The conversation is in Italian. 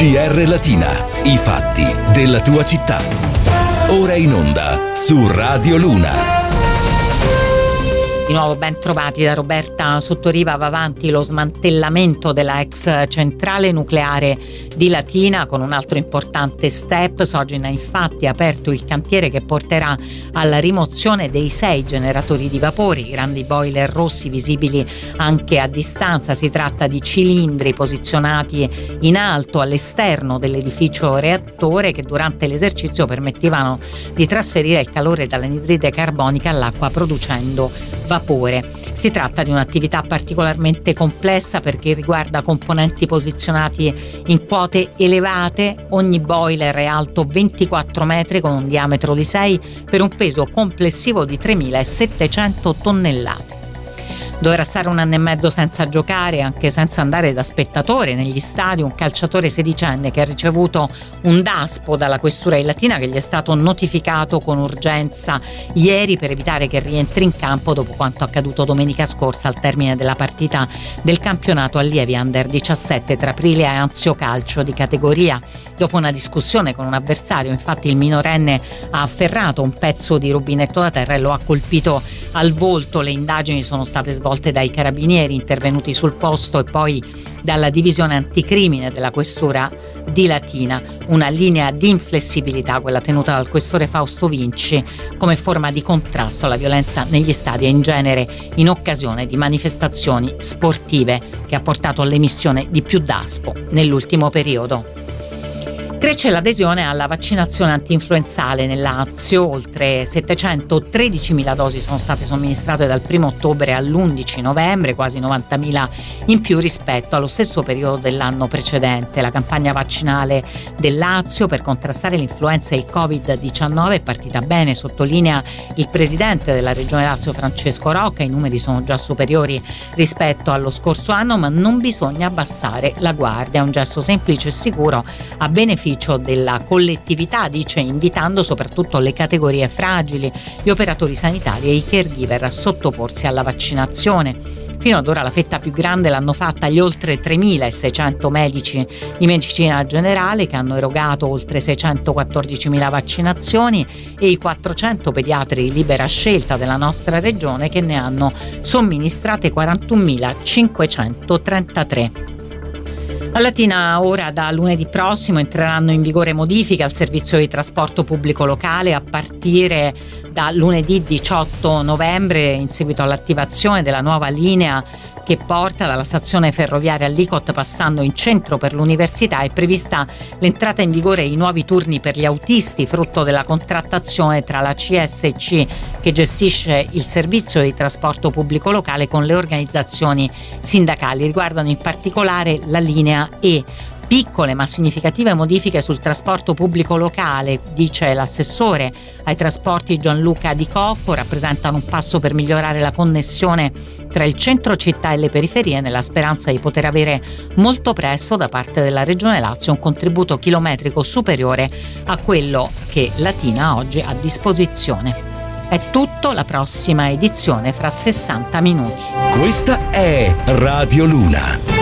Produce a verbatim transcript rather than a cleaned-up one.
G R Latina, i fatti della tua città. Ora in onda su Radio Luna. Di nuovo ben trovati da Roberta Sottoriva. Va avanti lo smantellamento della ex centrale nucleare di Latina con un altro importante step. Sogin ha infatti aperto il cantiere che porterà alla rimozione dei sei generatori di vapore, i grandi boiler rossi visibili anche a distanza. Si tratta di cilindri posizionati in alto all'esterno dell'edificio reattore che durante l'esercizio permettevano di trasferire il calore dall'anidride carbonica all'acqua producendo vapore. Si tratta di un'attività particolarmente complessa perché riguarda componenti posizionati in quote elevate. Ogni boiler è alto ventiquattro metri con un diametro di sei per un peso complessivo di tremilasettecento tonnellate. Dovrà stare un anno e mezzo senza giocare, anche senza andare da spettatore negli stadi, un calciatore sedicenne che ha ricevuto un daspo dalla questura di Latina che gli è stato notificato con urgenza ieri per evitare che rientri in campo dopo quanto accaduto domenica scorsa al termine della partita del campionato allievi under diciassette tra Aprilia e Anzio Calcio di categoria. Dopo una discussione con un avversario, infatti, il minorenne ha afferrato un pezzo di rubinetto da terra e lo ha colpito al volto. Le indagini sono state svolte dai carabinieri intervenuti sul posto e poi dalla divisione anticrimine della questura di Latina. Una linea di inflessibilità, quella tenuta dal questore Fausto Vinci, come forma di contrasto alla violenza negli stadi e in genere in occasione di manifestazioni sportive, che ha portato all'emissione di più daspo nell'ultimo periodo. Cresce l'adesione alla vaccinazione antinfluenzale nel Lazio. Oltre settecentotredicimila dosi sono state somministrate dal primo ottobre all'undici novembre, quasi novantamila in più rispetto allo stesso periodo dell'anno precedente. La campagna vaccinale del Lazio per contrastare l'influenza e il covid diciannove è partita bene, sottolinea il presidente della Regione Lazio Francesco Rocca. I numeri sono già superiori rispetto allo scorso anno, ma non bisogna abbassare la guardia. È un gesto semplice e sicuro a beneficio della collettività, dice, invitando soprattutto le categorie fragili, gli operatori sanitari e i caregiver a sottoporsi alla vaccinazione. Fino ad ora la fetta più grande l'hanno fatta gli oltre tremilaseicento medici di medicina generale che hanno erogato oltre seicentoquattordicimila vaccinazioni e i quattrocento pediatri di libera scelta della nostra regione che ne hanno somministrate quarantunomilacinquecentotrentatré. A Latina ora da lunedì prossimo entreranno in vigore modifiche al servizio di trasporto pubblico locale a partire da lunedì diciotto novembre in seguito all'attivazione della nuova linea che porta dalla stazione ferroviaria Licot passando in centro per l'università. È prevista l'entrata in vigore di nuovi turni per gli autisti, frutto della contrattazione tra la C S C che gestisce il servizio di trasporto pubblico locale con le organizzazioni sindacali. Riguardano in particolare la linea E. Piccole ma significative modifiche sul trasporto pubblico locale, dice l'assessore ai trasporti Gianluca Di Cocco, rappresentano un passo per migliorare la connessione tra il centro città e le periferie, nella speranza di poter avere molto presto da parte della Regione Lazio un contributo chilometrico superiore a quello che Latina oggi ha a disposizione. È tutto, la prossima edizione fra sessanta minuti. Questa è Radio Luna.